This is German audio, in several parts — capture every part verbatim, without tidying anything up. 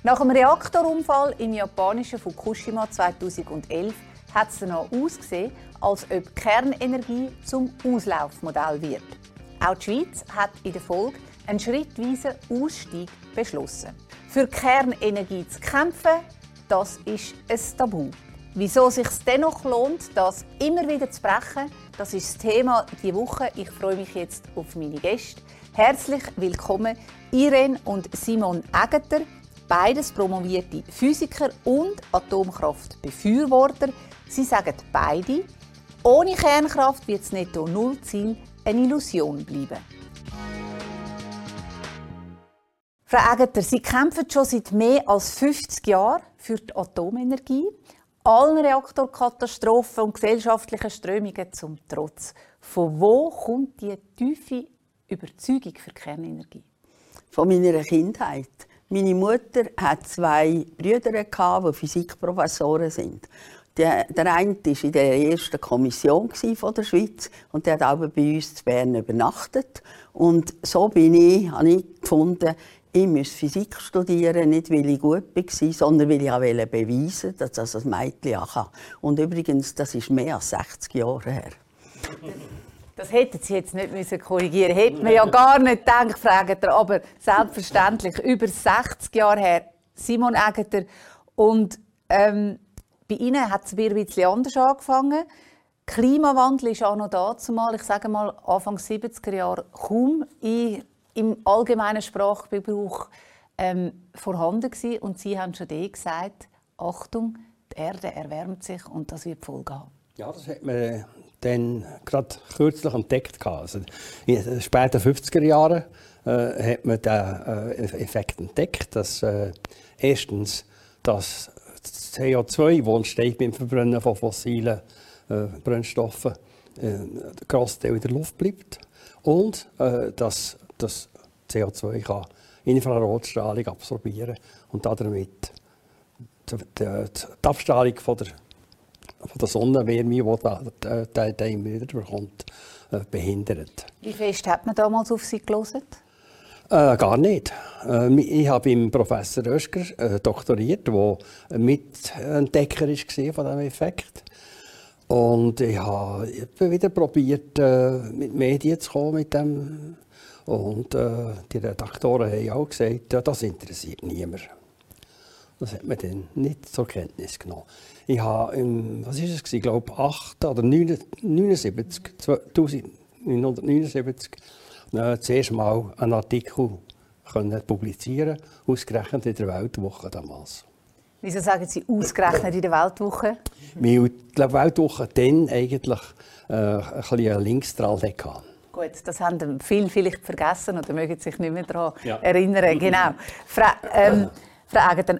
Nach dem Reaktorunfall im japanischen Fukushima zweitausendelf hat es danach ausgesehen, als ob Kernenergie zum Auslaufmodell wird. Auch die Schweiz hat in der Folge einen schrittweisen Ausstieg beschlossen. Für Kernenergie zu kämpfen, das ist ein Tabu. Wieso es sich dennoch lohnt, das immer wieder zu brechen, das ist das Thema diese Woche. Ich freue mich jetzt auf meine Gäste. Herzlich willkommen Irene und Simon Aegerter, beides promovierte Physiker und Atomkraftbefürworter. Sie sagen beide, ohne Kernkraft wird das Netto-Null-Ziel eine Illusion bleiben. Frau Aegerter, Sie kämpfen schon seit mehr als fünfzig Jahren für die Atomenergie. Allen Reaktorkatastrophen und gesellschaftlichen Strömungen zum Trotz. Von wo kommt die tiefe Überzeugung für Kernenergie? Von meiner Kindheit. Meine Mutter hatte zwei Brüder, die Physikprofessoren sind. Der, der eine war in der ersten Kommission von der Schweiz und der hat auch bei uns in Bern übernachtet. Und so bin ich, habe ich gefunden, ich müsse Physik studieren, nicht weil ich gut war, sondern weil ich auch beweisen wollte, dass das ein Mädchen auch kann. Und übrigens, das ist mehr als sechzig Jahre her. Das hätten Sie jetzt nicht müssen korrigieren müssen. Hätte man ja gar nicht gedacht, fragt er. Aber selbstverständlich, über sechzig Jahre her, Simon Aegerter. Und ähm, bei Ihnen hat es ein bisschen anders angefangen. Klimawandel ist auch noch dazu mal, ich sage mal, Anfang siebziger Jahre kaum in, im allgemeinen Sprachgebrauch ähm, vorhanden gewesen. Und Sie haben schon eh gesagt, Achtung, die Erde erwärmt sich und das wird Folgen haben. Ja, das hat man dann gerade kürzlich entdeckt. Also in den späten fünfziger Jahren äh, hat man den äh, Effekt entdeckt, dass äh, erstens das C O zwei, das entsteht beim Verbrennen von fossilen äh, Brennstoffen, äh, der grosse Teil in der Luft bleibt und äh, dass das C O zwei kann Infrarotstrahlung absorbieren und damit die, die, die Abstrahlung von der von der Sonnenwärme, die der, der immer wieder bekommt, behindert. Wie fest hat man damals auf Sie gehört? Äh, gar nicht. Äh, ich habe beim Professor Oeschger äh, doktoriert, der Mitentdecker war von diesem Effekt. Und ich habe wieder probiert, äh, mit Medien zu kommen mit dem. Und äh, die Redaktoren haben auch gesagt, ja, das interessiert niemand. Das hat man dann nicht zur Kenntnis genommen. Ich habe im, was ist es, ich glaube, acht oder neunundsiebzig, neunzehnhundertneunundsiebzig äh, zuerst mal einen Artikel können publizieren, ausgerechnet in der Weltwoche damals. Wieso sagen Sie ausgerechnet in der Weltwoche? Weil die Weltwoche dann eigentlich äh, ein bisschen Links dran hatte. Gut, das haben viele vielleicht vergessen oder mögen sich nicht mehr daran ja. erinnern. Genau. Frau, ähm, Frau Aegerter,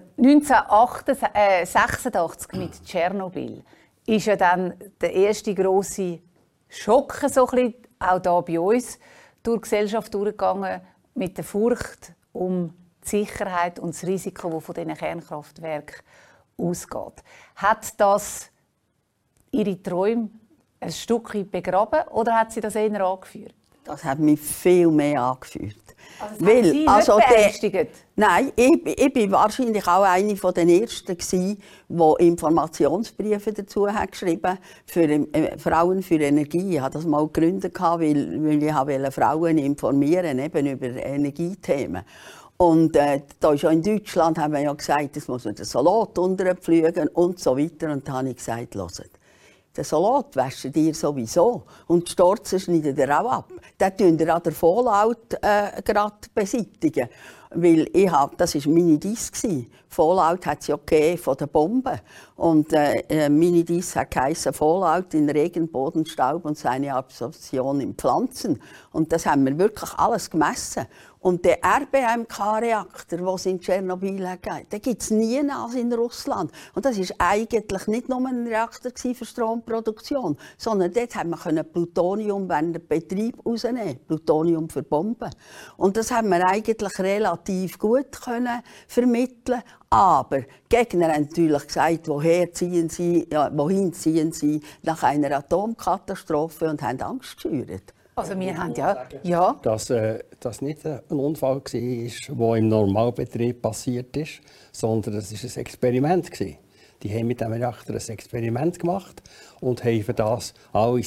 neunzehnhundertsechsundachtzig mit Tschernobyl ist ja dann der erste grosse Schock so ein bisschen, auch hier bei uns durch die Gesellschaft durchgegangen mit der Furcht um die Sicherheit und das Risiko, das von diesen Kernkraftwerken ausgeht. Hat das Ihre Träume ein Stückchen begraben oder hat sie das eher angeführt? Das hat mich viel mehr angeführt. Also das Weil, Sie also nicht beängstigt? Nein, ich, ich war wahrscheinlich auch eine der Ersten, die Informationsbriefe dazu hat geschrieben für äh, Frauen für Energie. Ich habe das mal gegründet, weil, weil ich wollte Frauen informieren eben über Energiethemen. Und äh, da ist ja in Deutschland haben wir ja gesagt, es muss man den Salat unterpflügen und so weiter. Und da habe ich gesagt, hört, den Salat wäscht ihr sowieso und die Storzen schneidet ihr auch ab. Den tun ihr an der Fallout äh, gerade beseitigen. Weil ich hab, das war Minidis. Fallout hat es ja gegeben von den Bomben. Und äh, Minidis hat geheissen Fallout in Regenbodenstaub und seine Absorption in Pflanzen. Und das haben wir wirklich alles gemessen. Und der R B M K-Reaktor, den es in Tschernobyl gab, den gibt es nie als in Russland. Und das war eigentlich nicht nur ein Reaktor für Stromproduktion, sondern dort konnte man Plutonium während dem Betrieb rausnehmen, Plutonium für Bomben. Und das haben wir eigentlich relativ gut können vermitteln. Aber die Gegner haben natürlich gesagt, woher ziehen sie, ja, wohin ziehen sie nach einer Atomkatastrophe und haben Angst geschürt. Also wir haben ja, ja. Dass äh, das nicht ein Unfall war, der im Normalbetrieb passiert ist, sondern es war ein Experiment. Die haben mit diesem Reaktor ein Experiment gemacht und haben für das alle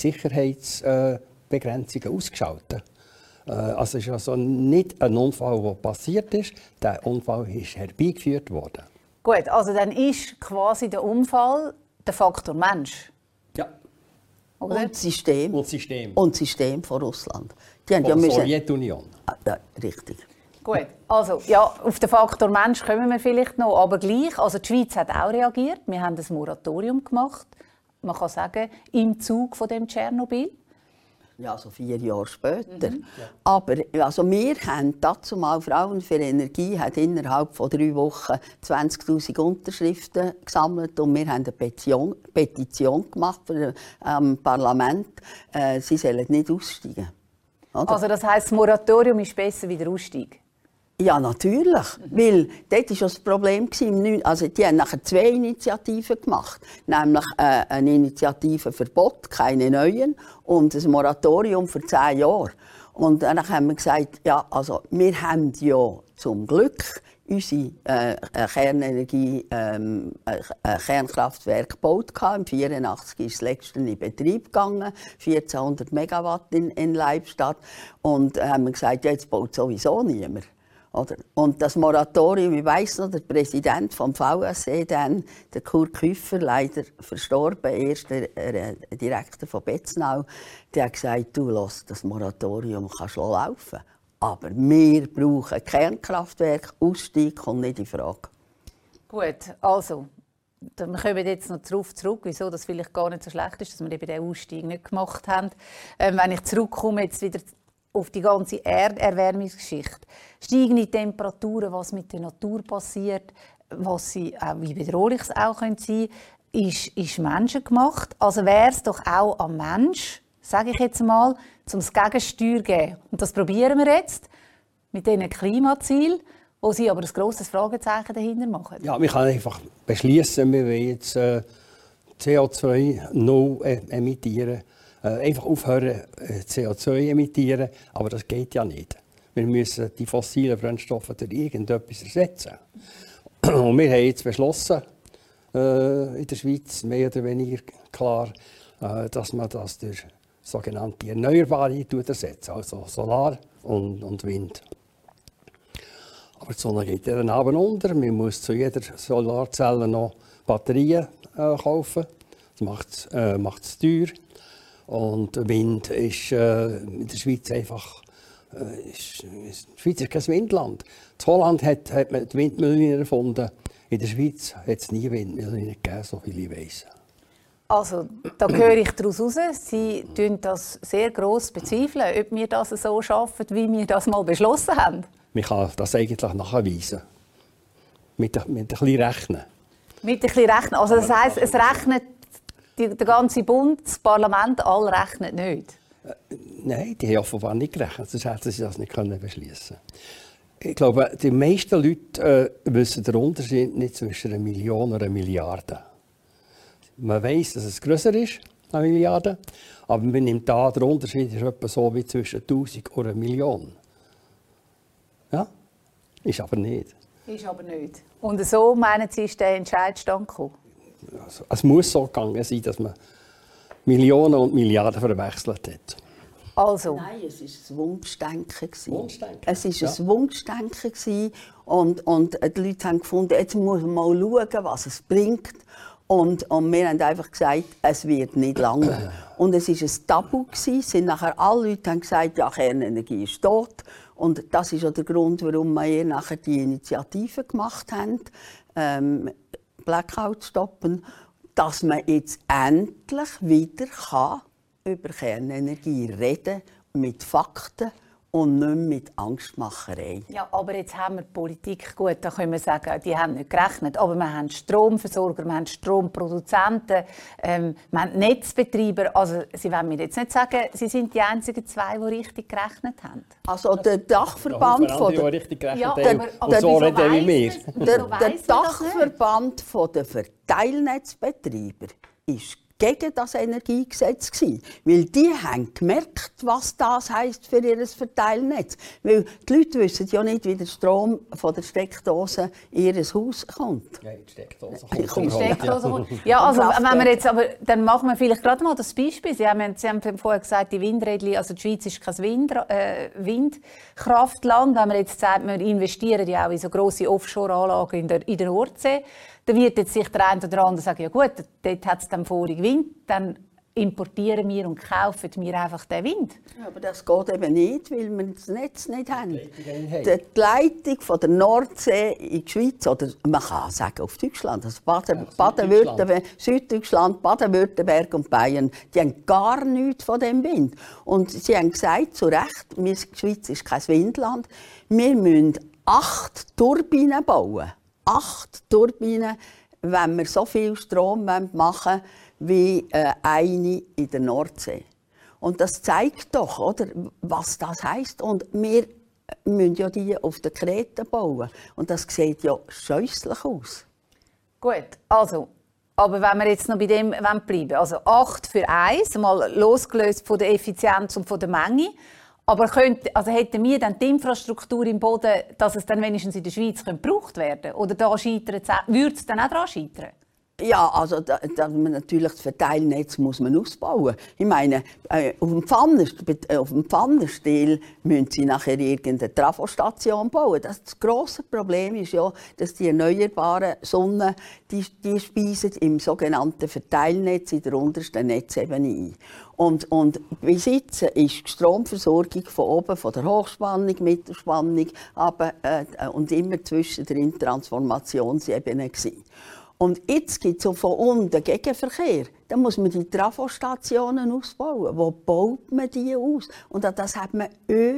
Sicherheitsbegrenzungen ausgeschaltet. Äh, also es ist also nicht ein Unfall, der passiert ist, der Unfall ist herbeigeführt worden. Gut, also dann ist quasi der Unfall der Faktor Mensch. Ja. Oder? Und System. Und System. Und System von Russland. Die haben Von ja der müssen... Sowjetunion. Ah, ja, richtig. Gut, also ja, auf den Faktor Mensch kommen wir vielleicht noch, aber gleich, also die Schweiz hat auch reagiert. Wir haben ein Moratorium gemacht, man kann sagen, im Zug von dem Tschernobyl. Ja, so vier Jahre später. Mhm. Ja. Aber also wir haben dazu mal Frauen für Energie hat innerhalb von drei Wochen zwanzigtausend Unterschriften gesammelt und wir haben eine Petition, Petition gemacht für am ähm, Parlament. Äh, sie sollen nicht aussteigen. Oder? Also das heisst, das Moratorium ist besser wie der Ausstieg? Ja, natürlich. Mhm. Weil dort war das Problem. Also, die haben nachher zwei Initiativen gemacht. Nämlich äh, eine Initiative Verbot, keine neuen, und ein Moratorium für zehn Jahre. Und dann haben wir gesagt, ja, also, wir haben ja zum Glück unsere äh, Kernenergie, ähm, äh, Kernkraftwerk gebaut. Im neunzehnhundertvierundachtzig ist das letzte in Betrieb gegangen, vierzehnhundert Megawatt in, in Leibstadt. Und äh, haben wir gesagt, ja, jetzt baut sowieso niemand. Oder? Und das Moratorium, ich weiss noch, der Präsident vom V S E, dann, der Kurt Küffer, leider verstorben, erster äh, Direktor von Betznau, der hat gesagt, du, lass, das Moratorium kann schon laufen. Aber wir brauchen Kernkraftwerk, Ausstieg kommt nicht in Frage. Gut, also, wir kommen jetzt noch darauf zurück, wieso das vielleicht gar nicht so schlecht ist, dass wir eben den Ausstieg nicht gemacht haben. Ähm, wenn ich zurückkomme, jetzt wieder auf die ganze Erderwärmungsgeschichte. Steigende Temperaturen, was mit der Natur passiert, was sie, auch wie bedrohlich es auch sein können, ist, ist menschengemacht. Also wäre es doch auch am Mensch, sage ich jetzt mal, zum Gegensteuer geben. Und das probieren wir jetzt mit diesen Klimazielen, wo sie aber ein grosses Fragezeichen dahinter machen. Ja, wir können einfach beschließen, wir wollen jetzt äh, C O zwei null emittieren. Einfach aufhören, C O zwei emittieren, aber das geht ja nicht. Wir müssen die fossilen Brennstoffe durch irgendetwas ersetzen. Und wir haben jetzt beschlossen, äh, in der Schweiz, mehr oder weniger klar, äh, dass man das durch sogenannte Erneuerbare ersetzt, also Solar und, und Wind. Aber die Sonne geht dann abend unter. Man muss zu jeder Solarzelle noch Batterien äh, kaufen. Das macht es äh, macht's teuer. Und Wind ist äh, in der Schweiz einfach. Äh, ist, ist, die Schweiz ist kein Windland. In Holland hat, hat man die Windmühlen erfunden. In der Schweiz hat es nie Windmühlen gegeben, so viel ich weiss. Also, da höre ich daraus heraus, Sie bezweifeln das sehr gross bezweifeln, ob wir das so schaffen, wie wir das mal beschlossen haben. Man kann das eigentlich nachweisen. Mit, mit ein bisschen Rechnen. Mit ein bisschen Rechnen. Also das heisst, es rechnet die, der ganze Bund, das Parlament, alle rechnen nicht? Äh, nein, die haben offenbar nicht gerechnet, sonst hätten sie das nicht beschließen können. Ich glaube, die meisten Leute äh, wissen den Unterschied nicht zwischen einer Million und einer Milliarde. Man weiss, dass es grösser ist, eine Milliarde, aber man nimmt da, der Unterschied ist etwa so wie zwischen tausend und einer Million. Ja, ist aber nicht. Ist aber nicht. Und so, meinen Sie, ist der Entscheid zustande gekommen? Also, es muss so gegangen sein, dass man Millionen und Milliarden verwechselt hat. Also. Nein, es war ein Wunschdenken. Wunschdenken? Es war ja. ein Wunschdenken und, und die Leute haben gefunden, jetzt muss man mal schauen, was es bringt. Und, und wir haben einfach gesagt, es wird nicht lange. Und es war ein Tabu. Es sind nachher alle Leute haben gesagt, ja, Kernenergie ist tot. Und das ist auch der Grund, warum wir nachher die Initiative gemacht haben, ähm, Blackout stoppen, dass man jetzt endlich wieder kann über Kernenergie reden mit Fakten und nicht mit Angstmacherei. Ja, aber jetzt haben wir die Politik, gut, da können wir sagen, die haben nicht gerechnet, aber wir haben Stromversorger, wir haben Stromproduzenten, ähm, wir haben Netzbetreiber. Also Sie wollen mir jetzt nicht sagen, Sie sind die einzigen zwei, die richtig gerechnet haben. Also der Dachverband ja, von der, die richtig gerechnet ja, haben. Aber, und so reden wie wir. Der, der Dachverband von der Verteilnetzbetreiber ist gegen das Energiegesetz gewesen, weil die haben gemerkt, was das heisst für ihr Verteilnetz. Weil die Leute wissen ja nicht, wie der Strom von der Steckdose in ihr Haus kommt. Ja, die Steckdose kommt. Die Steckdose kommt. Ja, also wenn wir jetzt, aber dann machen wir vielleicht gerade mal das Beispiel. Sie haben, Sie haben vorher gesagt, die Windräder, also die Schweiz ist kein Wind, äh, Windkraftland. Wenn man jetzt sagt, wir investieren ja auch in so grosse Offshore-Anlagen in der, in der Nordsee, dann wird jetzt sich der eine oder andere sagen, ja gut, dort hat es dann vorig Wind, dann importieren wir und kaufen wir einfach den Wind. Ja, aber das geht eben nicht, weil wir das Netz nicht haben. Die Leitung von der Nordsee in die Schweiz, oder man kann sagen auf Deutschland, also Baden, Baden-Württemberg, Süddeutschland, Baden-Württemberg und Bayern, die haben gar nichts von dem Wind. Und sie haben gesagt, zu Recht, die Schweiz ist kein Windland, wir müssen acht Turbinen bauen. Acht Turbinen, wenn wir so viel Strom machen wollen, wie äh, eine in der Nordsee. Und das zeigt doch, oder, was das heisst. Und wir müssen ja die auf den Kreten bauen. Und das sieht ja scheußlich aus. Gut, also, aber wenn wir jetzt noch bei dem bleiben, also acht für eins, mal losgelöst von der Effizienz und von der Menge. Aber könnte, also hätten wir dann die Infrastruktur im Boden, dass es dann wenigstens in der Schweiz gebraucht werden könnte? Oder da scheitert es, würde es dann auch daran scheitern? Ja, also da, da, natürlich das Verteilnetz muss man ausbauen. Ich meine, äh, auf dem Pfannenstiel, auf dem Pfannenstiel müssen sie nachher irgendeine Trafostation bauen. Das, das grosse Problem ist ja, dass die erneuerbaren Sonnen, die, die speisen im sogenannten Verteilnetz in der untersten Netzebene ein. Und, und bis jetzt ist die Stromversorgung von oben, von der Hochspannung, Mittelspannung, aber, äh, und immer zwischen der Transformationsebene gewesen. Und jetzt gibt es von unten Gegenverkehr. Dann muss man die Trafostationen ausbauen. Wo baut man die aus? Und an das hat man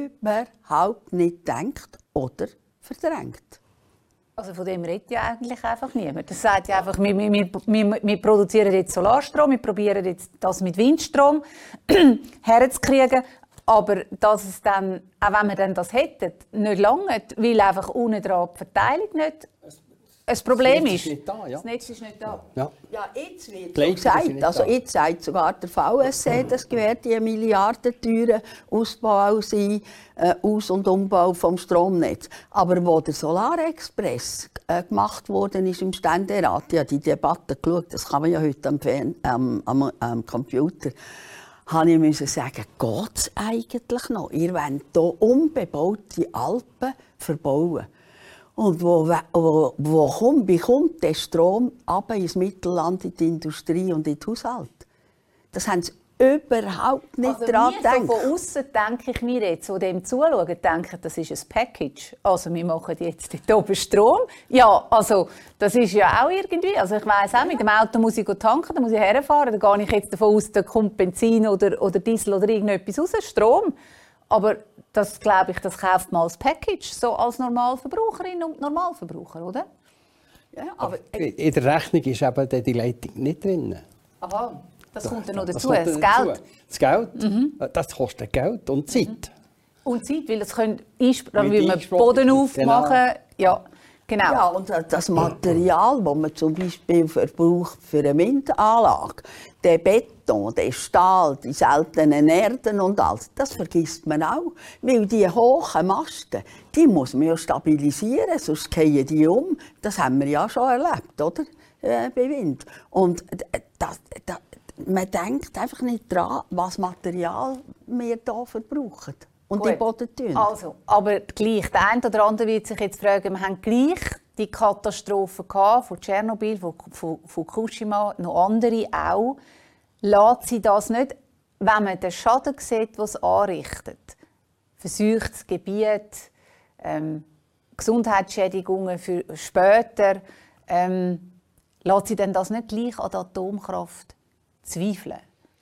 überhaupt nicht gedacht oder verdrängt. Also von dem redet ja eigentlich einfach niemand. Das sagt ja einfach, wir, wir, wir, wir produzieren jetzt Solarstrom, wir probieren jetzt das mit Windstrom herzukriegen. Aber dass es dann, auch wenn wir dann das hätten, nicht lange, weil einfach unten dran die Verteilung nicht ein Problem das ist. ist nicht da, ja. Das Netz ist nicht da. Ja, ja jetzt wird so gesagt, also jetzt sagt sogar der V S C, das gewährt die milliardenteuren Ausbau sein, äh, Aus- und Umbau vom Stromnetz. Aber wo der Solarexpress äh, gemacht worden ist im Ständerat, ich habe die Debatte geschaut, das kann man ja heute am, Fern ähm, am, am Computer, habe ich müssen sagen, geht es eigentlich noch? Ihr wollt hier unbebaute Alpen verbauen. Und wo, wo, wo kommt, wie kommt der Strom runter ins Mittelland, in die Industrie und in die Haushalte? Das haben sie überhaupt nicht also daran gedacht. So von außen denke ich mir jetzt, so dem zuschauen, denke, das ist ein Package. Also wir machen jetzt dort oben Strom. Ja, also das ist ja auch irgendwie, also ich weiss auch, mit dem Auto muss ich tanken, da muss ich herfahren, da gehe ich jetzt davon aus, da kommt Benzin oder, oder Diesel oder irgendetwas raus, Strom. Aber das, glaube ich, das kauft man als Package, so als Normalverbraucherin und Normalverbraucher, oder? Ja, aber in der Rechnung ist eben die Leitung nicht drin. Aha, das kommt dann noch Das dazu, kommt das, dann Geld. dazu. Das Geld, mhm. das kostet Geld und Zeit. Mhm. Und Zeit, weil das können dann will man Boden aufmachen. Genau. Ja, genau. Ja, und das Material, das man zum Beispiel verbraucht für eine Windanlage, der Beton, der Stahl, die seltenen Erden und alles, das vergisst man auch. Weil die hohen Masten, die muss man ja stabilisieren, sonst fallen die um. Das haben wir ja schon erlebt, oder? Äh, bei Wind. Und das, das, man denkt einfach nicht daran, was Material wir hier verbrauchen. Und Gut. die Boden tun. Also, aber gleich, der eine oder andere wird sich jetzt fragen, wir haben gleich die Katastrophe von Tschernobyl, von Fukushima, noch andere auch. Lässt sie das nicht, wenn man den Schaden sieht, den es anrichtet? Verseuchtes Gebiet, ähm, Gesundheitsschädigungen für später. Ähm, lässt sie denn das nicht gleich an der Atomkraft zweifeln?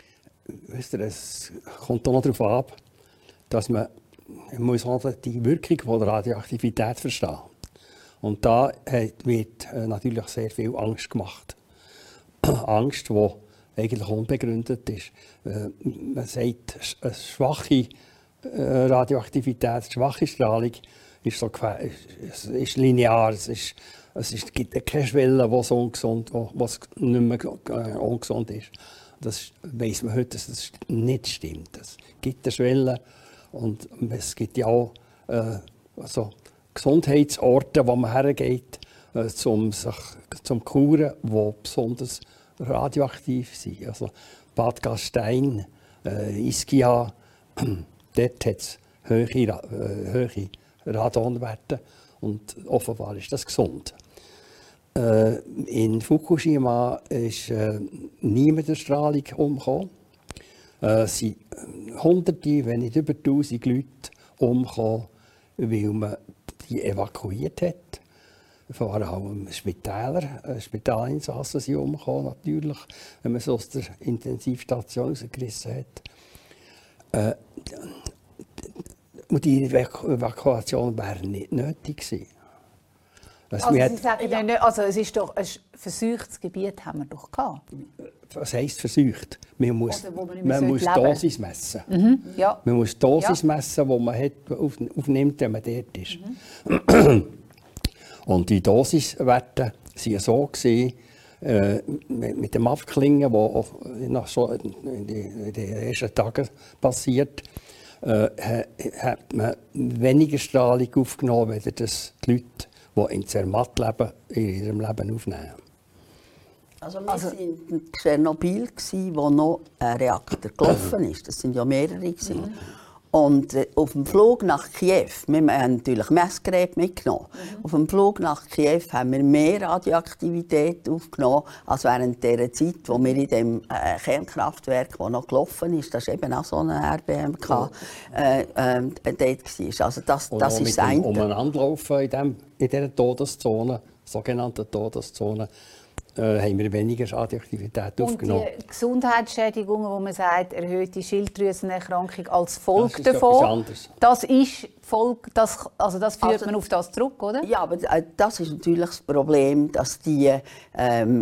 Weißt du, es kommt auch noch darauf ab, dass man muss die Wirkung von der Radioaktivität verstehen. Und da wird natürlich sehr viel Angst gemacht. Angst, die eigentlich unbegründet ist. Man sagt, eine schwache Radioaktivität, schwache Strahlung ist, so, ist linear. Es, ist, es ist, gibt keine Schwelle, die so ungesund, was nicht mehr ungesund ist. Das weiss man heute, dass das nicht stimmt. Es gibt eine Schwelle und es gibt ja auch äh, also Gesundheitsorte, wo man hergeht, äh, zum sich zum Kuren, die besonders radioaktiv sind. Also Bad Gastein, äh, Ischia, dort hat es hohe, äh, hohe Radonwerte und offenbar ist das gesund. Äh, in Fukushima ist äh, niemand der Strahlung umgekommen. Äh, es sind Hunderte, wenn nicht über tausend Leute umgekommen, weil man die evakuiert hat. Vor allem Spitäler, äh, Spitalinsassen sind umgekommen, natürlich, wenn man sie aus der Intensivstation rausgerissen hat. Äh, und die Evakuation wäre nicht nötig gewesen. Also, Sie hat, sagen ja nicht, also es ist doch ein verseuchtes Gebiet, haben wir doch gehabt. Was heisst verseucht? Man muss, also, man man muss Dosis messen. Mhm, ja. Man muss Dosis ja. messen, die man hat, auf, aufnimmt, wenn man dort ist. Mhm. Und die Dosiswerte waren so gewesen, äh, mit, mit dem Abklingen, das nach so in den ersten Tagen passiert, äh, hat man weniger Strahlung aufgenommen, als das die Leute, die in Zermatt leben, in ihrem Leben aufnehmen. Also wir also, waren in Tschernobyl, wo noch ein Reaktor gelaufen ist. Das waren ja mehrere. Mhm. Und äh, auf dem Flug nach Kiew, wir haben natürlich Messgeräte mitgenommen. Mhm. Auf dem Flug nach Kiew haben wir mehr Radioaktivität aufgenommen, als während der Zeit, wo wir in dem äh, Kernkraftwerk, das noch gelaufen ist, das war eben auch so eine R B M K, äh, äh, dort war. Also das, und das ist das eine. Umeinanderlaufen in, dem, in dieser Todeszone, sogenannten Todeszone, Äh, haben wir weniger Radioaktivität und aufgenommen. Und die Gesundheitsschädigungen, wo man sagt, erhöhte Schilddrüsenerkrankung als Folge das ist davon, das ist Folge, das, also das führt also, man auf das zurück, oder? Ja, aber das ist natürlich das Problem, dass die, ähm,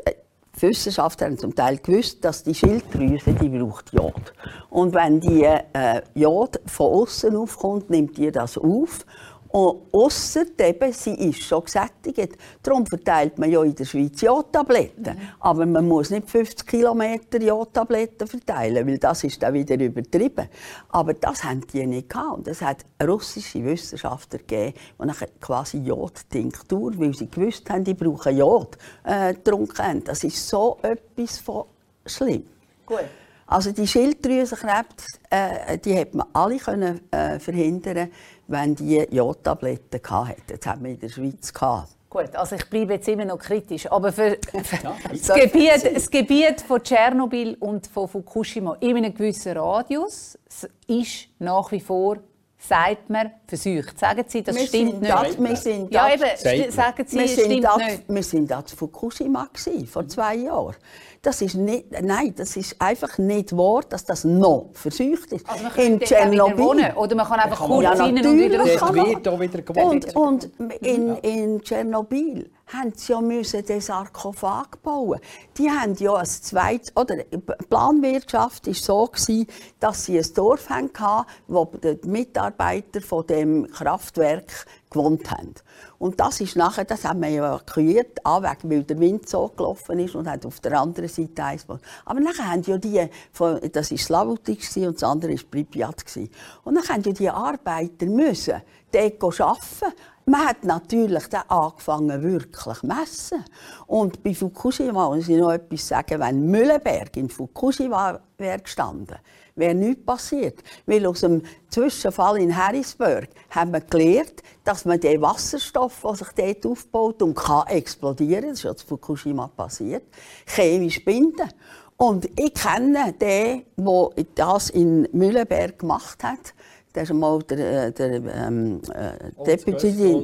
die Wissenschaftler haben zum Teil gewusst, dass die Schilddrüse, die braucht Jod. Und wenn die äh, Jod von außen aufkommt, nimmt die das auf. Und ausser eben, sie ist schon gesättigt. Darum verteilt man ja in der Schweiz Jodtabletten. Mhm. Aber man muss nicht fünfzig Kilometer Jodtabletten verteilen, weil das ist dann wieder übertrieben. Aber das haben die nicht gehabt. Und es hat russische Wissenschaftler gegeben, die nachher quasi Jodtinktur, weil sie gewusst haben, die brauchen Jod, äh, getrunken haben. Das ist so etwas von schlimm. Gut. Also die Schilddrüsenkrebs, äh, die hat man alle können, äh, verhindern, wenn die Jodtabletten hatten. Das haben wir in der Schweiz gehabt. Gut, also ich bleibe jetzt immer noch kritisch, aber für, für ja, das, Gebiet, das Gebiet von Tschernobyl und von Fukushima in einem gewissen Radius ist nach wie vor, sagt man, verseucht. Sagen Sie, das wir stimmt nicht? Das, wir sind ja, das, eben, sagen Sie, wir es stimmt das, nicht. Wir sind da zu Fukushima gewesen, vor zwei Jahren. Das ist nicht, nein, das ist einfach nicht wahr, dass das noch verseucht ist. Also man kann in Tschernobyl wohnen, oder man kann einfach kurz ja, rein und wieder raus. wieder gewohnt. Und, und in, in Tschernobyl haben sie ja müssen den Sarkophag bauen. Die haben ja ein zweites, oder die Planwirtschaft war so gewesen, dass sie ein Dorf hatten, wo die Mitarbeiter von dem Kraftwerk gewohnt haben. Und das ist nachher, das haben wir evakuiert, weg, weil der Wind so gelaufen ist und hat auf der anderen Seite eins. Aber nachher haben ja die, das war Slavotik und das andere war Pripyat. Und dann haben ja die Arbeiter müssen dort arbeiten. Man hat natürlich dann angefangen, wirklich zu messen. Und bei Fukushima muss ich noch etwas sagen, wenn Mühlenberg in Fukushima wäre gestanden, wäre nichts passiert. Weil aus dem Zwischenfall in Harrisburg haben wir gelernt, dass man den Wasserstoff, der sich dort aufbaut und kann explodieren, das ist ja zu Fukushima passiert, chemisch binden. Und ich kenne den, der das in Mühlenberg gemacht hat. Das ist mal der, der ähm, äh, Deputy.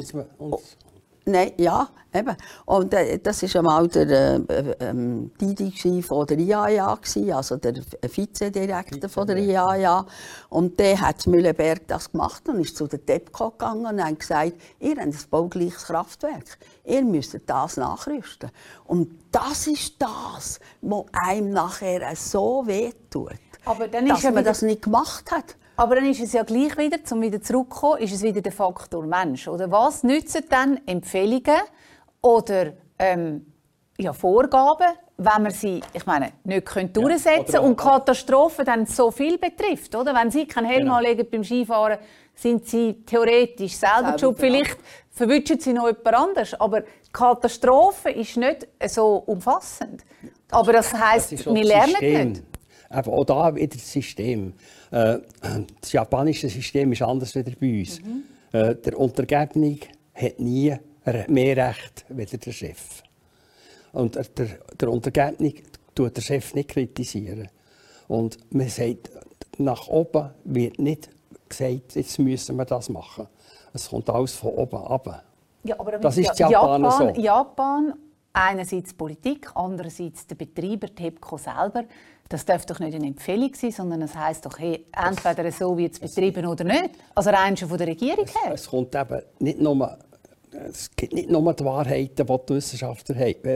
Nein, ja, eben. Und äh, das war einmal der äh, ähm, Didi von der I A E A, also der Vizedirektor von der I A E A. Und der hat Mühlenberg das gemacht und ist zu der TEPCO gegangen und hat gesagt, ihr habt ein baugleiches Kraftwerk. Ihr müsst das nachrüsten. Und das ist das, was einem nachher so wehtut, aber dann dass ist ja man wieder... das nicht gemacht hat. Aber dann ist es ja gleich wieder, um wieder zurückzukommen, ist es wieder der Faktor Mensch. Oder was nützen dann Empfehlungen oder ähm, ja, Vorgaben wenn man sie, ich meine, nicht können durchsetzen Ja, und Katastrophen dann so viel betrifft, oder? Wenn Sie keinen Helm Genau. anlegen beim Skifahren, sind Sie theoretisch selber Selber schuld. Vielleicht verwünschen Sie noch jemand anderes, aber Katastrophe ist nicht so umfassend. Aber das heisst, Das ist auch wir das lernen System. nicht. Eben, auch da wieder das System. Äh, das japanische System ist anders als bei uns. Mhm. Äh, der Untergebene hat nie mehr Recht als der Chef. Und der, der Untergebene tut der Chef nicht kritisieren. Und man sagt, nach oben wird nicht gesagt, jetzt müssen wir das machen. Es kommt alles von oben ab. Ja, aber Das ist ja, in Japan Japan, so. Japan, einerseits die Politik, andererseits der Betreiber, die TEPCO selber. Das darf doch nicht eine Empfehlung sein, sondern es heisst doch, hey, entweder so wird es betrieben oder nicht. Also rein schon von der Regierung her. Es kommt eben nicht nur, es gibt nicht nur die Wahrheiten, die die Wissenschaftler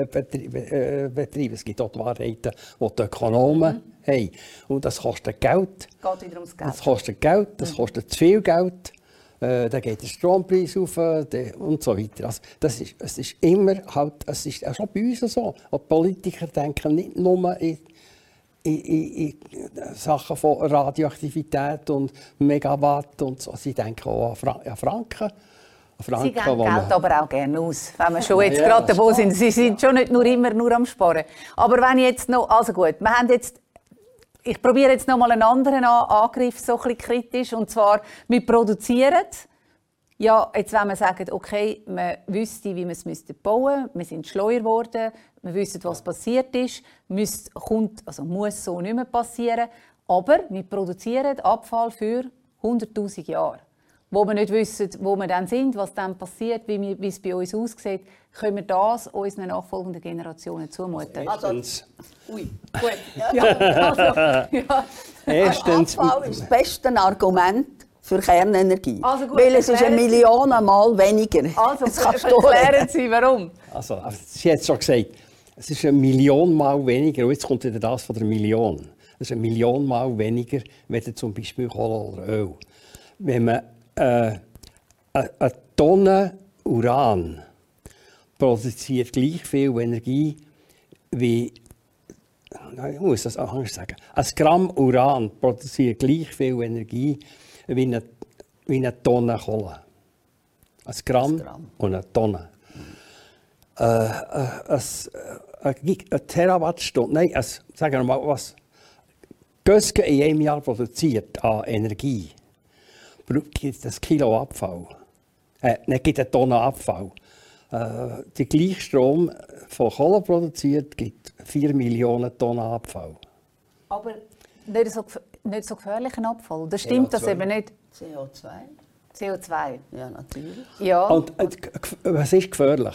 betreiben. Es gibt auch die Wahrheiten, die die Ökonomen mhm. haben. Und das kostet Geld. Es geht wieder ums Geld. Das kostet Geld, das kostet zu viel Geld. Äh, dann geht der Strompreis auf äh, und so weiter. Also, das ist, es ist immer halt, es ist auch schon bei uns so. Und die Politiker denken nicht nur in, in, in, in Sachen von Radioaktivität und Megawatt und so. Sie denken auch an, Fra an Franken. Franken. Sie geben man... Geld aber auch gerne aus, wenn wir schon jetzt Ja, gerade davon sind. Sie sind schon nicht nur immer nur am Sparen. Aber wenn jetzt noch, also gut, wir haben jetzt, ich probiere jetzt noch mal einen anderen Angriff so ein bisschen kritisch, und zwar, wir produzieren. Ja, jetzt wenn wir sagen, okay, man wüsste, wie man es müsste bauen müsste, wir sind schleuer geworden, wir wissen, was passiert ist, müsste, kommt, also muss so nicht mehr passieren, aber wir produzieren Abfall für hunderttausend Jahre. Wo wir nicht wissen, wo wir dann sind, was dann passiert, wie, wir, wie es bei uns aussieht, können wir das unseren nachfolgenden Generationen zumuten. Also, erstens, Ui. Gut. Ja, also, ja. erstens, Abfall ist das beste Argument für Kernenergie. Also gut, weil es ist eine erklären Sie- Million Mal weniger. Also, Das kannst du erklären reden. Sie, warum. also, sie hat es schon gesagt, es ist eine Million Mal weniger. Und jetzt kommt wieder das von der Million. Das ist eine Million Mal weniger, wenn zum Beispiel Kohle oder Öl. Wenn man äh, eine Tonne Uran produziert gleich viel Energie wie, ich muss das anders sagen, ein Gramm Uran produziert gleich viel Energie wie eine, wie eine Tonne Kohle. Ein Gramm, Gramm. und eine Tonne. Äh, äh, ein, äh, eine Terawattstunde, nein, ein, sagen wir mal, was Gösgen in einem Jahr produziert an Energie, gibt es ein Kilo Abfall. Äh, nicht gibt eine Tonne Abfall. Äh, der gleiche Strom von Kohle produziert gibt vier Millionen Tonnen Abfall. Aber nicht so, nicht so gefährlichen Abfall. Das stimmt C O zwei. das eben nicht. C O zwei? C O zwei. Ja, natürlich. Ja. Und äh, was ist gefährlich?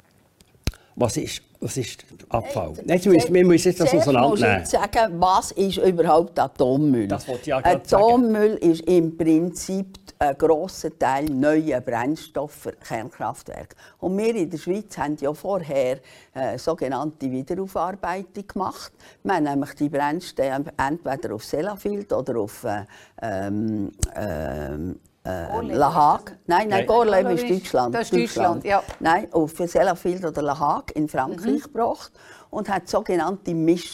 Was ist, was ist Abfall? Nein, wir müssen, wir müssen jetzt das Zuerst musst du auseinandernehmen. jetzt sagen, was ist überhaupt Atommüll? Das wollte ich ja gerade Atommüll ist im Prinzip ein grosser Teil neuer Brennstoff für Kernkraftwerke. Und wir in der Schweiz haben ja vorher äh, sogenannte Wiederaufarbeitung gemacht. Wir haben nämlich die Brennstäbe entweder auf Sellafield oder auf äh, ähm, ähm, äh, La Hague. Nein, nein, Nein. Gorleben ist Gorleben ist- Deutschland. das ist Deutschland, ja. Nein, auf Sellafield oder La Hague in Frankreich gebracht und hat sogenannte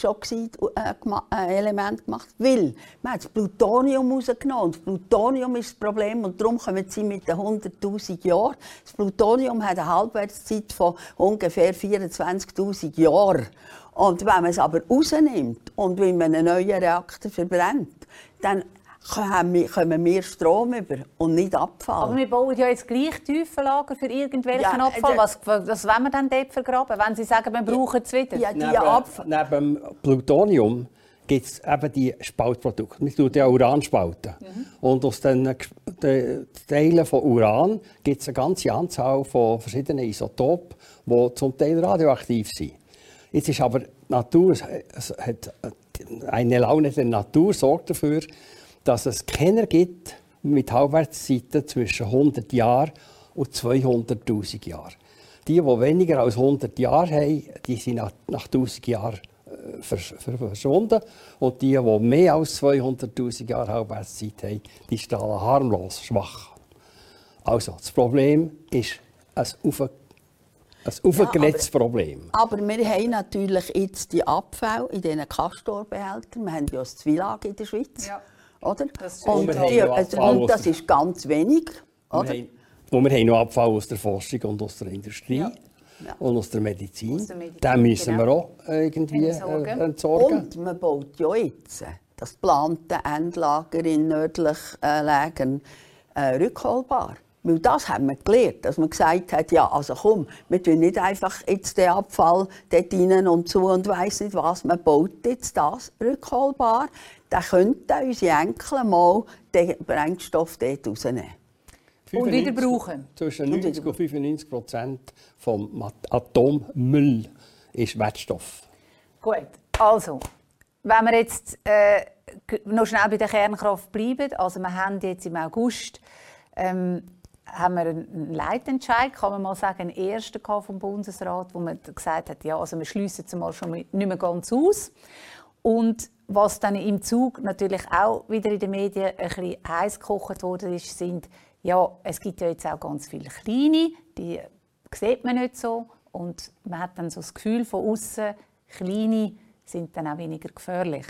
Mischoxid-Elemente gemacht, weil man hat das Plutonium rausgenommen. Und das Plutonium ist das Problem und darum kommen sie mit den hunderttausend Jahren. Das Plutonium hat eine Halbwertszeit von ungefähr vierundzwanzigtausend Jahren. Und wenn man es aber rausnimmt und wenn man einen neuen Reaktor verbrennt, dann kommen wir Strom über und nicht Abfall. Aber wir bauen ja jetzt gleich Tiefenlager für irgendwelchen Ja, Abfall. äh, Was, was wollen wir dann dort vergraben, wenn Sie sagen, wir brauchen es wieder? Ja, die Neben, Abfall. neben dem Plutonium gibt es eben die Spaltprodukte. Wir tun ja Uran spalten. Mhm. Und aus den, den Teilen von Uran gibt es eine ganze Anzahl von verschiedenen Isotopen, die zum Teil radioaktiv sind. Jetzt ist aber die Natur, es hat eine Laune der Natur sorgt dafür, dass es Kenner gibt mit Halbwertszeiten zwischen hundert Jahren und zweihunderttausend Jahren. Die, die weniger als hundert Jahre haben, die sind nach, nach tausend Jahren äh, vers vers verschwunden. Und die, die mehr als zweihunderttausend Jahre Halbwertszeit haben, die strahlen harmlos schwach. Also, das Problem ist ein Auf ein aufgelegtes ja, Problem. Aber wir haben natürlich jetzt die Abfälle in diesen Castorbehältern. Wir haben ja das Zwillag in der Schweiz. Ja. Oder? Das und, die, also, und das ist ganz wenig. Oder? Wir haben, und wir haben noch Abfall aus der Forschung und aus der Industrie. Ja. Ja. Und aus der Medizin. Aus der Medizin den müssen genau. wir auch irgendwie entsorgen. Äh, entsorgen. Und man baut ja jetzt das geplante Endlager in nördlichen äh, Lägern äh, rückholbar. Weil das haben wir gelernt, dass man gesagt hat, ja, also komm, wir tun nicht einfach jetzt den Abfall dort rein und zu und weiss nicht was, man baut jetzt das rückholbar, dann könnten unsere Enkel mal den Brennstoff dort rausnehmen. Und wieder brauchen. Zwischen neunzig und fünfundneunzig Prozent vom Atommüll ist Wertstoff. Gut, also, wenn wir jetzt äh, noch schnell bei der Kernkraft bleiben, also wir haben jetzt im August ähm, haben wir einen Leitentscheid, kann man mal sagen, einen ersten vom Bundesrat, wo man gesagt hat, ja, also wir schliessen es mal schon nicht mehr ganz aus. Und was dann im Zug natürlich auch wieder in den Medien ein bisschen heiß gekocht wurde, ist, sind, ja, es gibt ja jetzt auch ganz viele kleine, die sieht man nicht so. Und man hat dann so das Gefühl von außen, kleine sind dann auch weniger gefährlich.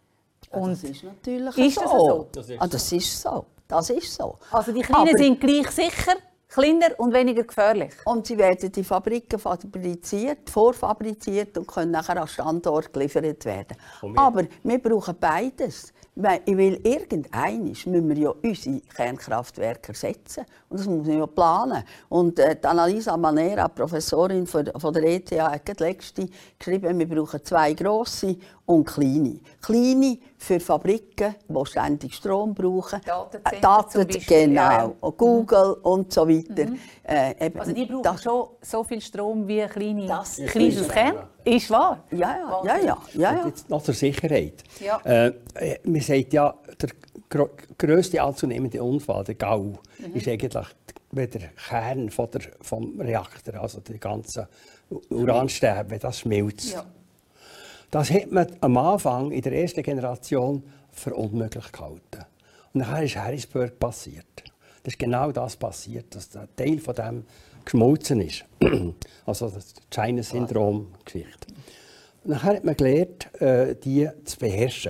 Und das ist natürlich ist so. Das so? Das ist, ah, das ist so. Das ist so. Also die Kleinen Aber sind gleich sicher, kleiner und weniger gefährlich. Und sie werden in die Fabriken fabriziert, vorfabriziert und können nachher an Standort geliefert werden. Aber wir brauchen beides. Weil irgendwann müssen wir ja unsere Kernkraftwerke ersetzen. Und das muss man ja planen. Und äh, Annalisa Manera, Professorin von der E T H, hat letzte geschrieben, wir brauchen zwei grosse und kleine. Kleine für Fabriken, die ständig Strom brauchen. Datenzentren Daten, zum Beispiel. genau. Ja. Google mhm. und so weiter. Mhm. Äh, also die brauchen das, schon so viel Strom wie kleine das kleines Kern. Ist wahr? Ja, ja, ja, ja, ja, ja. Jetzt noch zur Sicherheit. Ja. Äh, man sagt ja, der gr grösste anzunehmende Unfall, der GAU, mhm. ist eigentlich der Kern von der, vom Reaktor, also die ganze Uranstäbe, wenn das schmilzt. Ja. Das hat man am Anfang in der ersten Generation für unmöglich gehalten. Und dann ist Harrisburg passiert. Das ist genau das passiert, dass ein Teil von dem geschmolzen ist. Also das China-Syndrom-Geschichte. Dann hat man gelernt, die zu beherrschen.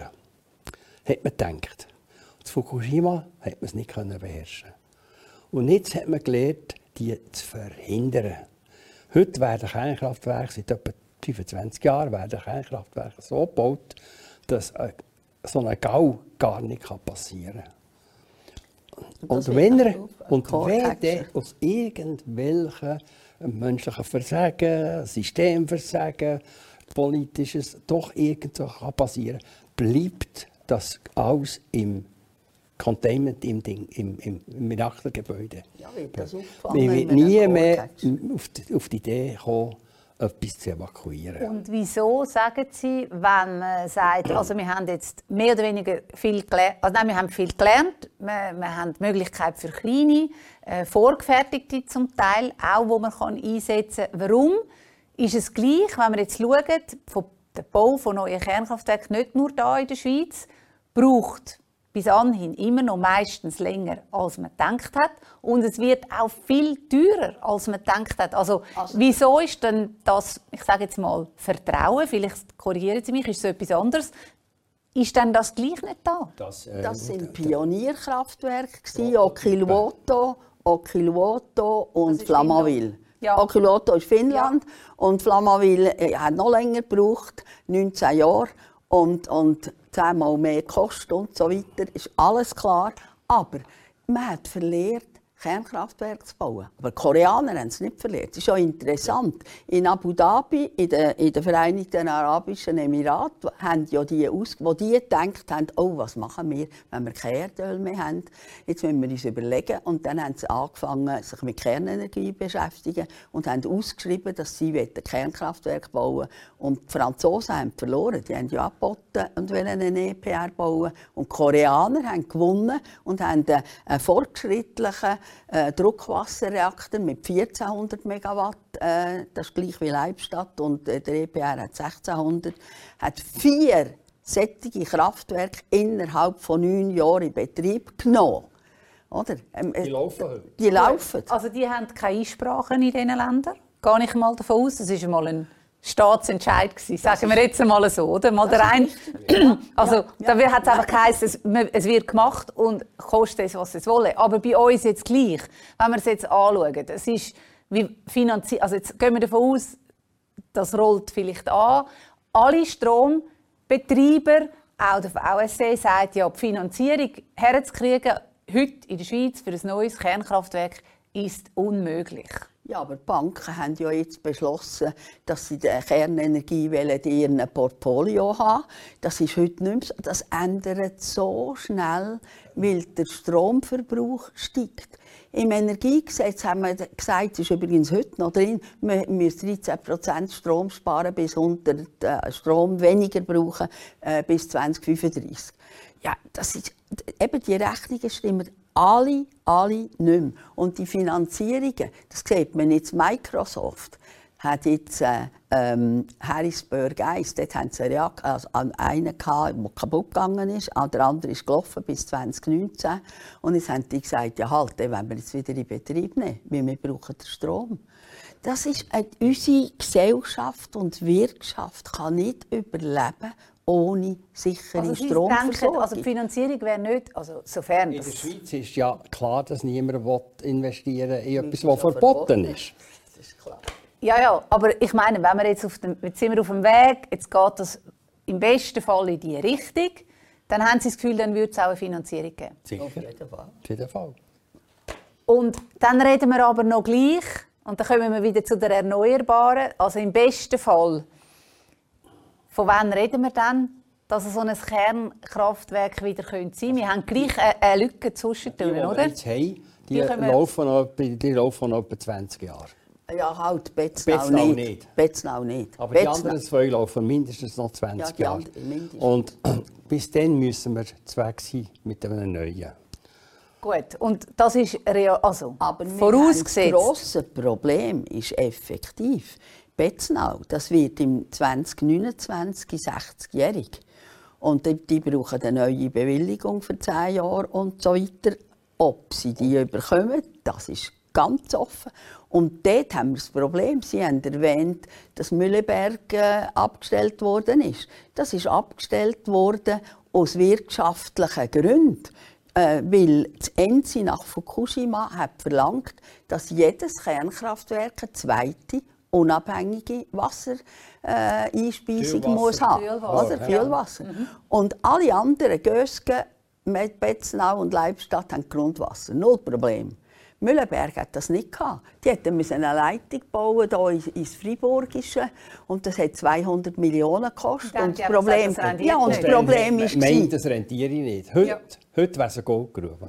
Hat man gedacht. In Fukushima hat man es nicht beherrschen. Und jetzt hat man gelernt, die zu verhindern. Heute werden Kernkraftwerke seit etwa fünfundzwanzig Jahren werden Kernkraftwerke so gebaut, dass so ein GAU gar nicht passieren kann. Und wenn er und wenn der aus irgendwelchen menschlichen Versagen, Systemversagen, politisches doch irgendwo passieren kann, bleibt das alles im Containment, im, Ding, im, im, im Reaktorgebäude. Ja, wird das auffallen, wir werden nie mehr auf die, auf die Idee kommen, etwas zu evakuieren. Und wieso sagen Sie, wenn man sagt, also wir haben jetzt mehr oder weniger viel gelernt, also nein, wir haben viel gelernt, wir, wir haben die Möglichkeit für kleine, äh, vorgefertigte zum Teil, auch wo man kann einsetzen kann. Warum ist es gleich, wenn wir jetzt schauen, von der Bau von neuen Kernkraftwerken nicht nur hier in der Schweiz, braucht bis anhin immer noch meistens länger, als man gedacht hat. Und es wird auch viel teurer, als man gedacht hat. Also, also wieso ist denn das, ich sage jetzt mal, Vertrauen, vielleicht korrigieren Sie mich, ist so etwas anderes, ist denn das gleich nicht da? Das, äh, das sind Pionierkraftwerke, Olkiluoto, Olkiluoto und Flamanville. Ja. Olkiluoto ist Finnland, ja. Und Flamanville hat noch länger gebraucht, neunzehn Jahre. Und, und zehnmal mehr Kosten und so weiter, ist alles klar. Aber man hat verlernt, Kernkraftwerke zu bauen. Aber die Koreaner haben es nicht verlernt. Das ist ja interessant. In Abu Dhabi, in den, in den Vereinigten Arabischen Emiraten, haben ja die, aus, wo die gedacht haben, oh, was machen wir, wenn wir kein Erdöl mehr haben. Jetzt müssen wir uns überlegen. Und dann haben sie angefangen, sich mit Kernenergie zu beschäftigen und haben ausgeschrieben, dass sie Kernkraftwerke bauen wollen. Und die Franzosen haben verloren. Die haben ja angeboten und wollen einen E P R bauen. Und die Koreaner haben gewonnen und haben einen fortschrittlichen Äh, Druckwasserreaktor mit vierzehnhundert Megawatt, äh, das ist gleich wie Leibstadt, und äh, der E P R hat sechzehnhundert, hat vier solche Kraftwerke innerhalb von neun Jahren in Betrieb genommen. Oder? Ähm, die laufen heute. Die laufen. Also die haben keine Einsprachen in diesen Ländern? gehe ich mal davon aus. Das war mal ein Staatsentscheid gewesen, sagen wir jetzt einmal so, oder? Mal der ein, also ja, ja, da hat es einfach geheißen, es, es wird gemacht und kostet es, was es wolle. Aber bei uns jetzt gleich, wenn wir es jetzt anschauen, es ist wie finanziert, also jetzt gehen wir davon aus, das rollt vielleicht an. Alle Strombetreiber, auch der V S C sagt ja, die Finanzierung herzukriegen, heute in der Schweiz für ein neues Kernkraftwerk ist unmöglich. Ja, aber die Banken haben ja jetzt beschlossen, dass sie die Kernenergie in ihrem Portfolio haben. Das ist heute nicht mehr so. Das ändert so schnell, weil der Stromverbrauch steigt. Im Energiegesetz haben wir gesagt, das ist übrigens heute noch drin, wir müssen dreizehn Prozent Strom sparen, bis hundert äh, Strom weniger brauchen, äh, bis zwanzig fünfunddreißig. Ja, das ist, eben die Rechnungen stimmen alle, alle nicht mehr. Und die Finanzierungen, das sieht man jetzt, Microsoft hat jetzt äh, ähm, Harrisburg eins, dort haben sie einen, also einen gehabt, der kaputt gegangen ist, der andere ist gelaufen bis zwanzig neunzehn. Und jetzt haben die gesagt, ja halt, den wollen wir jetzt wieder in Betrieb nehmen, weil wir brauchen den Strom. Das ist, äh, unsere Gesellschaft und Wirtschaft kann nicht überleben ohne sichere also Sie Stromversorgung. denken, also die Finanzierung wäre nicht, also sofern in das... der Schweiz ist ja klar, dass niemand investieren will in etwas, was verboten ist. Das ist klar. Ja, ja, aber ich meine, wenn wir jetzt, auf dem, jetzt sind wir auf dem Weg, jetzt geht das im besten Fall in die Richtung, dann haben Sie das Gefühl, dann würde es auch eine Finanzierung geben. Sicher. Auf jeden Fall. Auf jeden Fall. Und dann reden wir aber noch gleich, und dann kommen wir wieder zu den Erneuerbaren, also im besten Fall, von wann reden wir dann, dass so ein Kernkraftwerk wieder sein könnte? Wir haben gleich eine, eine Lücke zwischendurch, die, oder? Die wir jetzt haben, die, die, laufen noch, die laufen noch etwa zwanzig Jahre. Ja, halt, Betznau, Betznau nicht. nicht. Betznau nicht. Aber Betznau. die anderen zwei laufen mindestens noch zwanzig ja, Jahre. Mindestens. Und bis dann müssen wir weg sein mit einem neuen. Gut, und das ist real, also aber vorausgesetzt. Das grosse Problem ist effektiv. Betznau, das wird im zwanzig neunundzwanzig sechzigjährig. Und die, die brauchen eine neue Bewilligung für zehn Jahre und so weiter. Ob sie die bekommen, das ist ganz offen. Und dort haben wir das Problem. Sie haben erwähnt, dass Mühleberg äh, abgestellt worden ist. Das ist abgestellt worden aus wirtschaftlichen Gründen. Äh, weil das ENSI nach Fukushima hat verlangt, dass jedes Kernkraftwerk eine zweite unabhängige Wassereinspeisung äh, muss haben. Kühlwasser. Oder? Kühlwasser. Mhm. Und alle anderen, Gösgen, Betznau und Leibstadt, haben Grundwasser. Null Problem. Mühleberg hat das nicht gehabt. Die hätten eine Leitung bauen hier ins Freiburgische und das hat zweihundert Millionen gekostet. Und das Problem, gesagt, das ja, und das Problem ist, meint, das rentiere ich nicht. Heute, ja. heute wäre es ein Goldgrube.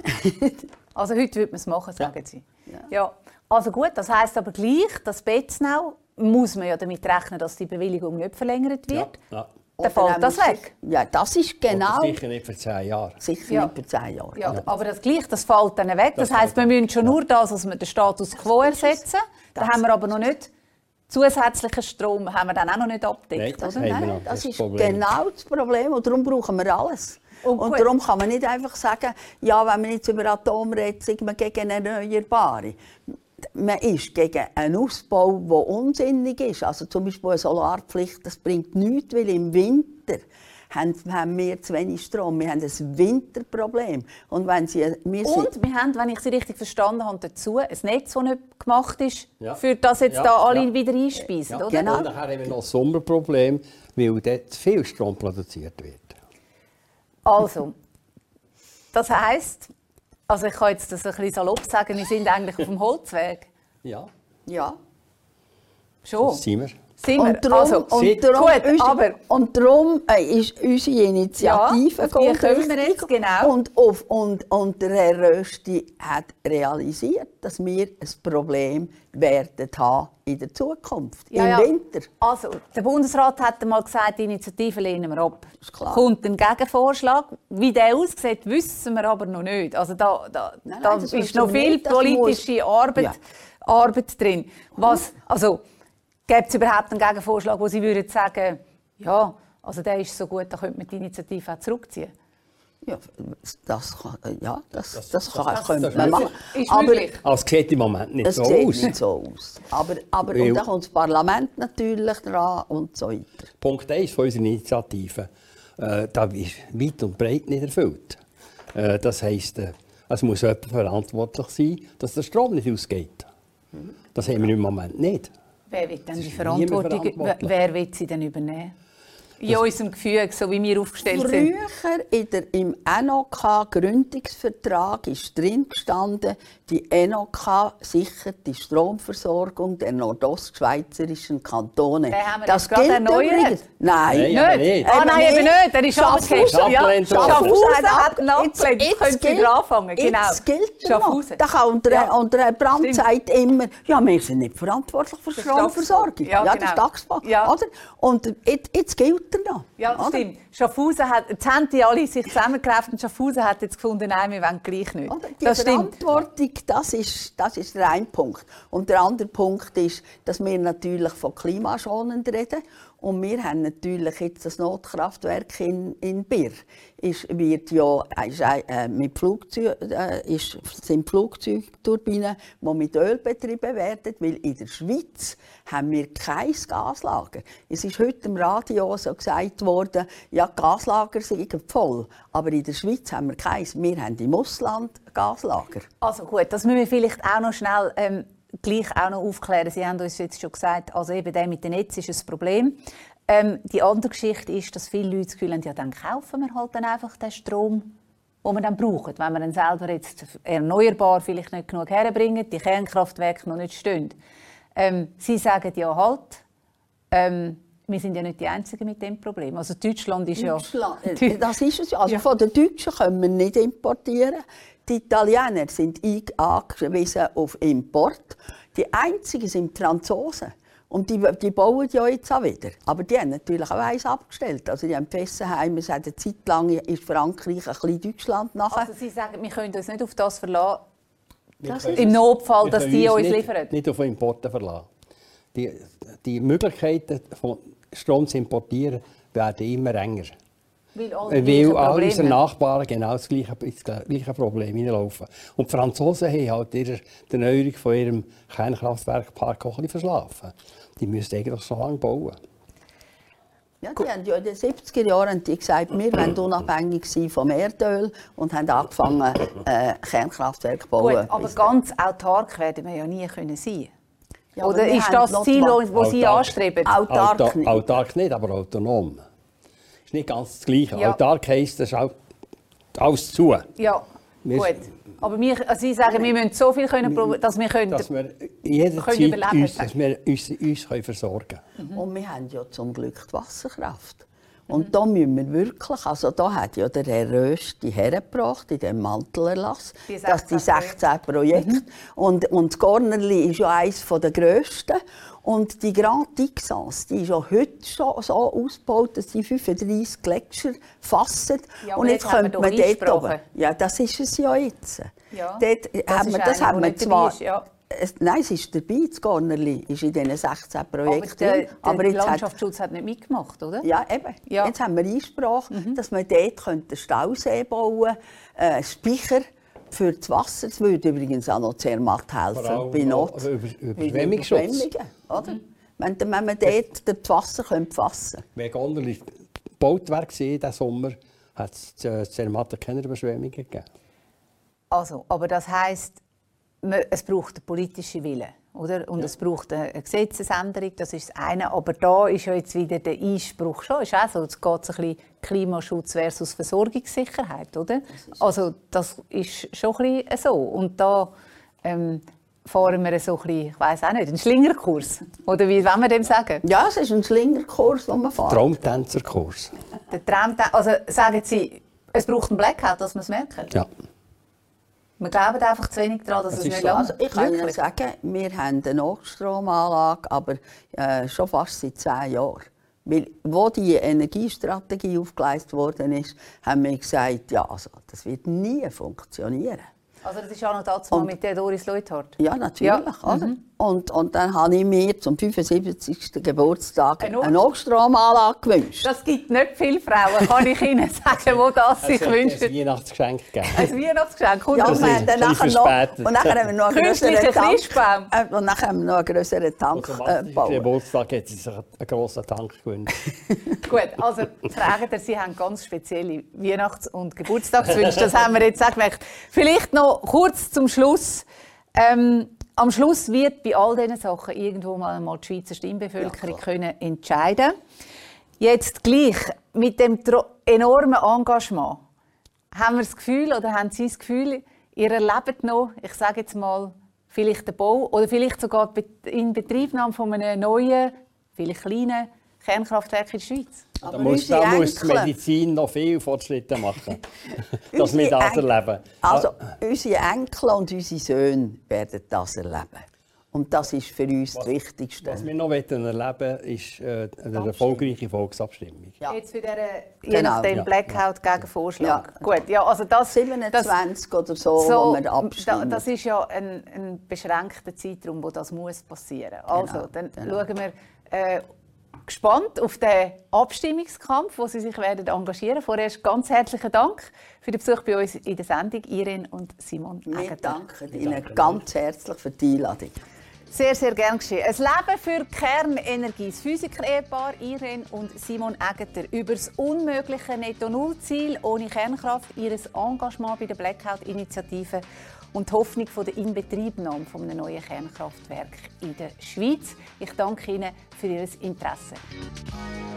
Also heute würde man es machen, sagen ja. Sie. Ja. Ja. Also gut, das heisst aber gleich, dass Betznau muss man ja damit rechnen, dass die Bewilligung nicht verlängert wird. Ja. Ja. Dann fällt das weg. Ja, das ist genau... Oder sicher nicht für zehn Jahre. Sicher ja. nicht für zehn Jahre. Ja, ja. Aber das gleich, das fällt dann weg. Das, das heisst, wir müssen schon ja. nur das, was wir den Status quo ersetzen. Da haben wir aber noch nicht zusätzlichen Strom, haben wir dann auch noch nicht abgedeckt. Nein, das, oder? Nein, das, das ist Problem. genau das Problem und darum brauchen wir alles. Und, und darum kann man nicht einfach sagen, ja, wenn man jetzt über Atom redet, sind wir gegen Erneuerbare. Man ist gegen einen Ausbau, der unsinnig ist. Also zum Beispiel eine Solarpflicht, das bringt nichts, weil im Winter haben wir zu wenig Strom. Wir haben ein Winterproblem. Und, wenn Sie, wir und wir haben, wenn ich Sie richtig verstanden habe, dazu ein Netz, das nicht gemacht ist, ja. für das jetzt ja. da alle ja. wieder einspeisen. einspeisen. Ja. Oder? Genau. Und dann haben wir noch ein Sommerproblem, weil dort viel Strom produziert wird. Also, das heisst, also ich kann jetzt das ein bisschen salopp sagen, wir sind eigentlich auf dem Holzweg. Ja. Ja. Schon. Das sind wir. Sind wir. Und darum, also, und darum, gut, unsere, aber, und darum äh, ist unsere Initiative ja, auf die kommen wir jetzt, genau. Und, auf, und, und der Herr Rösti hat realisiert, dass wir ein Problem werden haben in der Zukunft, ja, im ja. Winter. Also, der Bundesrat hat einmal gesagt, die Initiative lehnen wir ab. Ist klar. Kommt ein Gegenvorschlag. Wie der aussieht, wissen wir aber noch nicht. Also da, da, nein, da nein, ist noch viel nicht, politische muss... Arbeit, ja. Arbeit drin. Was, also, gibt es überhaupt einen Gegenvorschlag, wo Sie würden sagen, ja, also der ist so gut, da könnte man die Initiative auch zurückziehen? Ja, das, ja, das, das, das, kann, das, könnte das man machen. Ist aber möglich. Aber es sieht im Moment nicht es so sieht aus. nicht so aus. Aber, aber Weil- und dann kommt das Parlament natürlich dran und so weiter. Punkt eins von unserer Initiative, äh, da ist weit und breit nicht erfüllt. Äh, das heisst, äh, es muss jemand verantwortlich sein, dass der Strom nicht ausgeht. Das haben wir im Moment nicht. Wer will denn die ist niemand Verantwortung, verantwortlich. wer will sie denn übernehmen? In unserem Gefüge, so wie wir aufgestellt sind. Früher in der, im N O K-Gründungsvertrag ist drin gestanden, die N O K sichert die Stromversorgung der nordostschweizerischen Kantone. Den haben wir jetzt gerade erneuert. übrigens. Nein, Nein, aber nicht. Ah, nein, eben nicht. Der ist Schaffhausen. abgegeben. Ja, Abgelehnt worden. Schaffhausen hat ihn Jetzt- abgelehnt. jetzt Jetzt können Sie gilt- wieder anfangen. Genau. Jetzt gilt er noch. Schaffhausen. Da kann unter, Ja. unter Herr Brandt Stimmt. sagt immer, ja, wir sind nicht verantwortlich für Der Stromversorgung. Ja, Ja, genau. der Staatsbau. Ja. Oder? Und jetzt, jetzt gilt er noch. Ja, das oder? stimmt. Schaffhausen hat, jetzt haben die alle sich zusammengerafft und Schaffhausen hat jetzt gefunden, nein, wir wollen gleich nicht. Oder? Die Das stimmt. Verantwortung, das ist, das ist der eine Punkt. Und der andere Punkt ist, dass wir natürlich von klimaschonend reden. Und wir haben natürlich jetzt das Notkraftwerk in, in Bir. Ist, wird ja, ist, äh, mit Flugzeug, äh, ist, sind Flugzeugturbinen, die mit Öl betrieben werden, weil in der Schweiz haben wir kein Gaslager. Es ist heute im Radio so gesagt worden, ja, die Gaslager sind voll, aber in der Schweiz haben wir keins. Wir haben im Ausland Gaslager. Also gut, das müssen wir vielleicht auch noch schnell ähm, gleich auch noch aufklären. Sie haben uns jetzt schon gesagt, also eben der mit dem Netz ist ein Problem. Ähm, die andere Geschichte ist, dass viele Leute das Gefühl haben, ja, dann kaufen wir halt dann einfach den Strom, den wir dann brauchen, wenn wir dann selber jetzt erneuerbar vielleicht nicht genug herbringen, die Kernkraftwerke noch nicht stehen. Ähm, Sie sagen ja halt, ähm, wir sind ja nicht die Einzigen mit dem Problem. Also Deutschland ist Deutschland, ja... äh, das ist es ja. Also Ja. von den Deutschen können wir nicht importieren. Die Italiener sind eing- angewiesen auf Import. Die einzigen sind die Franzosen. Und die, die bauen ja jetzt auch wieder. Aber die haben natürlich auch eins abgestellt. Also die haben Fessenheim, es hat eine Zeit lang ist Frankreich ein bisschen Deutschland nachher. Also Sie sagen, wir können uns nicht auf das verlassen, Das können- im Notfall, wir dass können die uns nicht, liefern. Nicht auf Importe verlassen. Die, die Möglichkeiten, von Strom zu importieren, werden immer enger. Weil alle Weil gleichen all Probleme. unsere Nachbarn genau das gleiche, das gleiche Problem hineinlaufen. Und die Franzosen haben halt ihre, die Erneuerung von ihrem Kernkraftwerkpark auch ein bisschen verschlafen. Die müssen eigentlich so lange bauen. Ja, die haben ja in den siebziger Jahren haben die gesagt, wir wollen unabhängig sein vom Erdöl und haben angefangen, äh, Kernkraftwerke zu bauen. Gut, aber ganz autark werden wir ja nie können sein. Ja, aber Oder wir ist haben das noch Ziel, die- das Sie Autark. anstreben? Autark Autark nicht. Autark nicht, aber autonom. Das ist nicht ganz das Gleiche. Ja. Autark heisst, das ist auch alles zu. Ja, Wir- gut. Aber wir, also Sie sagen, wir müssen so viel können, prob- dass wir können. Dass wir jederzeit Können überleben, uns, sagen. dass wir uns, uns können versorgen können. Und wir haben ja zum Glück die Wasserkraft. Und da müssen wir wirklich, also da hat ja der Herr Rösti hergebracht in dem Mantelerlass, Die dass die sechzehn sechzehn Projekte, und, und das Gornerli ist ja eines der grössten. Und die Grand Dixence, die ist ja heute schon so ausgebaut, dass sie fünfunddreissig Gletscher fassen. Ja, aber und jetzt jetzt haben wir könnte doch man dort Einsprachen. oben. Ja, das ist es ja jetzt. Ja, Dort das haben ist wir, das einer, haben der wir nicht dabei zwar. ist, ja. Es, nein, es ist dabei, das Gornerli ist in diesen sechzehn Aber Projekten der, drin. der, der jetzt hat- Landschaftsschutz hat nicht mitgemacht, oder? ja, eben. Ja. Jetzt haben wir Einsprache, dass man dort einen Stausee bauen könnte, äh, Speicher für das Wasser. Das würde übrigens auch noch sehr matt Vor helfen allem bei Not. auch über- Bei den Überschwemmungsschutz. Überschwemmungen, oder? Wenn, wenn man dort das Wasser fassen könnte. Wenn Gondel gebaut wäre diesen Sommer, hat es in Zermatt keine Überschwemmungen gegeben. Also, aber das heisst, man- es braucht einen politischen Willen, oder? Und Ja. es braucht eine eine Gesetzesänderung, das ist das eine. Aber da ist ja jetzt wieder der Einspruch schon, ist auch so, es geht ein bisschen Klimaschutz versus Versorgungssicherheit, oder? Also das ist schon ein bisschen so. Und da ähm, fahren wir so ein bisschen, ich weiss auch nicht, einen Schlingerkurs, oder wie wollen wir dem sagen? Ja, es ist ein Schlingerkurs, den man fährt. Traumtänzerkurs. Der Traum, also sagen Sie, es braucht einen Blackout, dass wir es merken? Ja. Wir glauben einfach zu wenig daran, dass Das es ist nicht so. lange Also ich kann Ihnen Wirklich? sagen, wir haben eine Nachstromanlage, aber äh, schon fast seit zehn Jahren. Weil, wo die Energiestrategie aufgeleistet worden ist, haben wir gesagt, ja, also, das wird nie funktionieren. Also das ist auch noch dazu mal mit der Doris Leuthard? Ja, natürlich. Ja. Oder? Mhm. Und, und dann habe ich mir zum fünfundsiebzigsten Geburtstag eine, eine Notstromanlage gewünscht. Das gibt nicht viele Frauen, kann ich Ihnen sagen, die das sich wünschen. Ein Weihnachtsgeschenk gegeben. Ein Weihnachtsgeschenk, kommt ja, das und dann nachher noch, und nachher haben wir noch einen grösseren Tank. Äh, und nachher haben wir noch einen grösseren Tank äh, gebaut. Geburtstag hat sie sich einen grossen Tank gewünscht. Gut, also fragen Sie, Sie haben ganz spezielle Weihnachts- und Geburtstagswünsche. Das haben wir jetzt auch gemerkt. Vielleicht noch kurz zum Schluss. Ähm, Am Schluss wird bei all diesen Sachen irgendwo mal, mal die Schweizer Stimmbevölkerung ja, können entscheiden. Jetzt gleich mit dem enormen Engagement haben wir das Gefühl oder haben Sie das Gefühl, ihr erlebt noch, ich sage jetzt mal, vielleicht den Bau oder vielleicht sogar in Betriebnahme von einem neuen, vielleicht kleinen Kernkraftwerk in der Schweiz. Da muss, da muss die Medizin noch viele Fortschritte machen, dass wir das erleben. Also, unsere Enkel und unsere Söhne werden das erleben. Und das ist für uns was, das Wichtigste. Was wir noch erleben wollen, ist äh, eine erfolgreiche Volksabstimmung. Ja. Jetzt für diesen, je nachdem, ja. Blackout ja. gegen Vorschlag. Ja. Gut, ja, also das, siebenundzwanzig das, oder so, so, wo wir abstimmen. Das ist ja ein, ein beschränkter Zeitraum, wo das muss passieren muss. Also, genau, dann genau. schauen wir äh, gespannt auf den Abstimmungskampf, wo Sie sich werden engagieren. Vorerst ganz herzlichen Dank für den Besuch bei uns in der Sendung, Irene und Simon Egger. Wir danken Ihnen ganz herzlich für die Einladung. Sehr, sehr gern geschehen. Ein Leben für Kernenergie. Das Physiker-Ehepaar Irene und Simon Egger über das unmögliche Netto-Null-Ziel ohne Kernkraft, ihr Engagement bei der Blackout-Initiative und die Hoffnung von der Inbetriebnahme von einem neuen Kernkraftwerk in der Schweiz. Ich danke Ihnen für Ihr Interesse.